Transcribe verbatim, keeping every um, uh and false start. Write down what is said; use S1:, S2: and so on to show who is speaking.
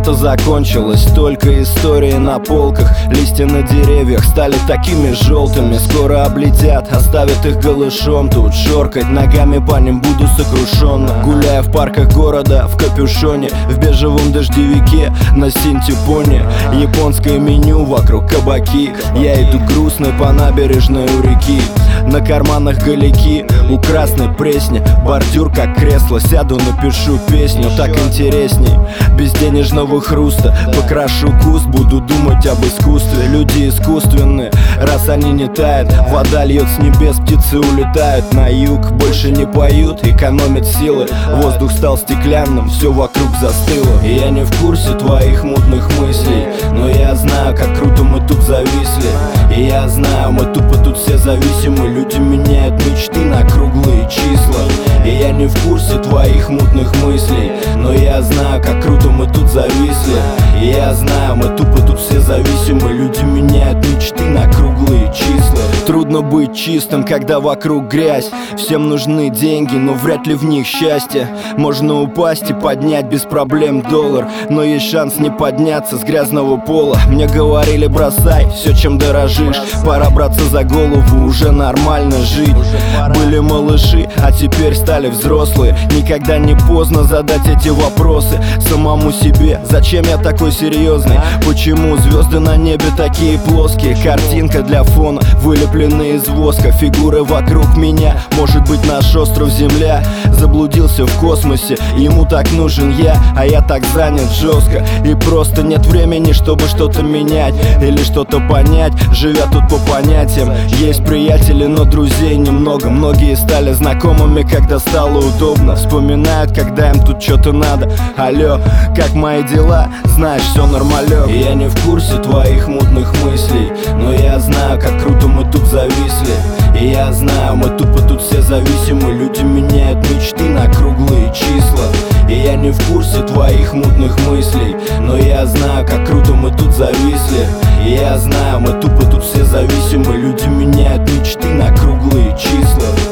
S1: лето закончилось, только истории на полках. Листья на деревьях стали такими желтыми, скоро облетят, оставят их голышом. Тут шоркать ногами по ним буду сокрушенно. Гуляя в парках города в капюшоне, в бежевом дождевике на синтепоне. Японское меню, вокруг кабаки. Я иду грустный по набережной у реки. На карманах галяки, у красной пресни. Бордюр как кресло, сяду, напишу песню. Так интересней, без денежного хруста. Покрашу куст, буду думать об искусстве. Люди искусственные, раз они не тают. Вода льет с небес, птицы улетают на юг. Больше не поют, экономят силы. Воздух стал стеклянным, все вокруг застыло. И я не в курсе твоих мутных мыслей, но я знаю, как круто мы тут зависли. И я знаю, мы тупо тут все зависимы. Люди меняют мечты на круглые числа. И я не в курсе твоих мутных мыслей, но я знаю, как круто мы тут зависли. И я знаю, мы тупо тут все зависимы. Люди меняют мечты на круглые числа. Трудно быть чистым, когда вокруг грязь. Всем нужны деньги, но вряд ли в них счастье. Можно упасть и поднять без проблем доллар, но есть шанс не подняться с грязного пола. Мне говорили: бросай все, чем дорожишь. Пора браться за голову, уже нормально жить. Были малыши, а теперь стали взрослые. Никогда не поздно задать эти вопросы самому себе. Зачем я такой серьезный? Почему звезды на небе такие плоские? Картинка для фона, вылепленная из воска. Фигуры вокруг меня, может быть наш остров Земля. Заблудился в космосе, ему так нужен я, а я так занят жестко. И просто нет времени, чтобы что-то менять или что-то понять, живя тут по понятиям. Есть приятели, но друзей немного. Многие стали знакомыми, когда стало удобно. Вспоминают, когда им тут что-то надо. Алло, как мои дела? Знаешь, все нормалек. И я не в курсе твоих мутных мыслей, но я знаю, как круто мы тут зависли. И я знаю, мы тупо тут все зависимы. Люди меняют мечты на круглые числа. И я не в курсе твоих мутных мыслей, но я знаю, как круто мы тут зависли. И я знаю, мы тупо тут все зависимы. Люди меняют мечты на круглые числа.